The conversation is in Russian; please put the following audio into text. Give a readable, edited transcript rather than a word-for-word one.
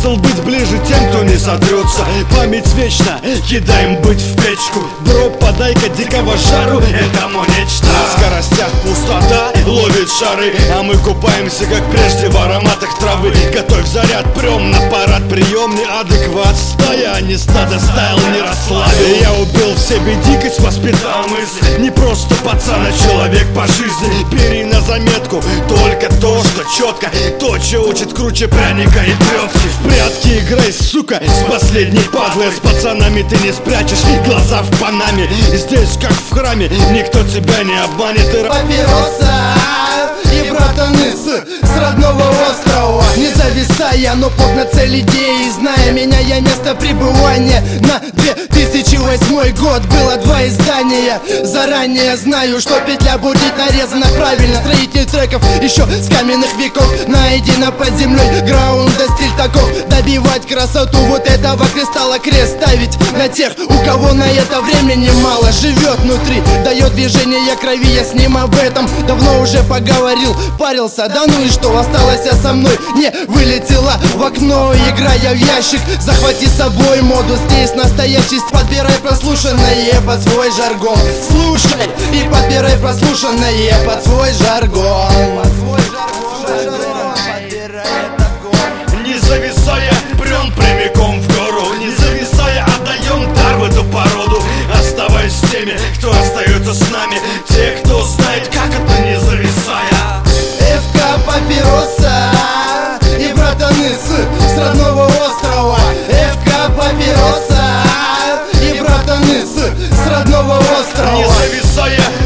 смысл быть ближе тем, кто не сотрется. Память вечно, кидаем быть в печку. Бро, подай-ка дикого жару этому нечто. На скоростях пустота ловит шары, а мы купаемся, как прежде, в ароматах травы. Готовь заряд, прем на парад, прием неадекват. Стая, а не стадо, стайл не расслабил. Я убил в себе дикость, воспитал мысль. Не просто пацан, а человек по жизни. Бери на заметку только то, что четко. То, что учит круче пряника и плетки. В прятки играй, сука, с последней падлой. С пацанами ты не спрячешь глаза в панаме. Здесь, как в храме, никто тебя не обманет. Папироса и братаны с родного острова. Не зависая, но плотно цель идеи. Зная меня, я место пребывания. На 2008 год было 2 издания. Заранее знаю, что петля будет нарезана правильно. Строитель треков еще с каменных веков. Найдено под землей граунда стиль таков. Добивать красоту вот этого кристалла, крест ставить на тех, у кого на это времени мало. Живет внутри, дает движение крови, я с ним об этом давно уже поговорил. Парился, да ну и что, осталось со мной, не вылетела в окно. Играя в ящик, захвати с собой моду. Здесь настоящий, подбирай прослушанное под свой жаргон. Слушай и подбирай прослушанное под свой жаргон. Не зависая, прям прямиком в гору. Не зависая, отдаем дар в эту породу. Оставаясь с теми, кто остается с нами. Те, кто знает, как это не зависая. ФК Папироса и братаны с родного острова. ФК Папироса и братаны с родного острова. Не зависая,